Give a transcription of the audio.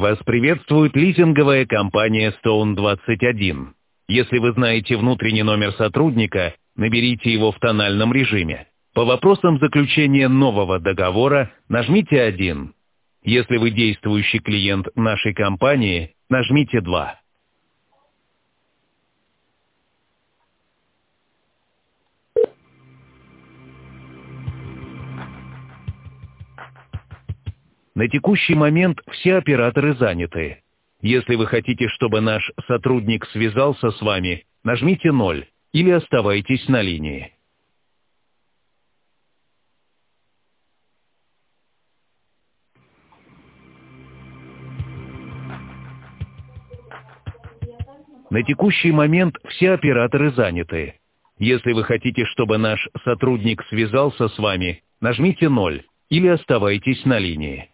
Вас приветствует лизинговая компания Stone21. Если вы знаете внутренний номер сотрудника, наберите его в тональном режиме. По вопросам заключения нового договора нажмите 1. Если вы действующий клиент нашей компании, нажмите 2. На текущий момент все операторы заняты. Если вы хотите, чтобы наш сотрудник связался с вами, нажмите 0 или оставайтесь на линии. На текущий момент все операторы заняты. Если вы хотите, чтобы наш сотрудник связался с вами, нажмите 0 или оставайтесь на линии.